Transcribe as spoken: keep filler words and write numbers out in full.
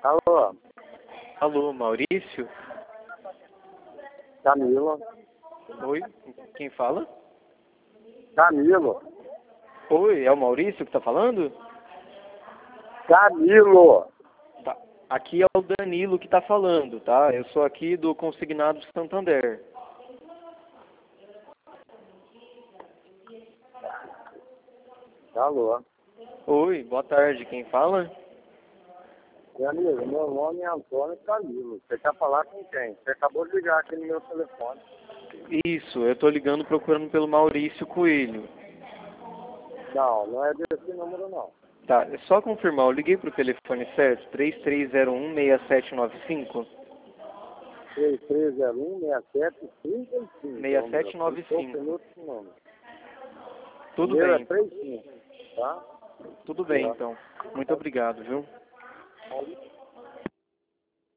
Alô, Alô, Maurício? Camilo. Oi, quem fala? Camilo. Oi, é o Maurício que tá falando? Camilo. Tá. Aqui é o Danilo que tá falando, tá? Eu sou aqui do Consignado Santander. Alô. Oi, boa tarde, quem fala? Meu amigo, meu nome é Antônio Camilo. Você quer falar com quem? Você acabou de ligar aqui no meu telefone. Isso, eu tô ligando procurando pelo Maurício Coelho. Não, não é desse número não. Tá, é só confirmar, eu liguei pro telefone certo, três três zero um, seis sete nove cinco? três três zero um, seis sete cinco cinco. seis sete nove cinco. Tudo Meu é bem, três cinco, tá? tudo bem então. Muito obrigado, viu?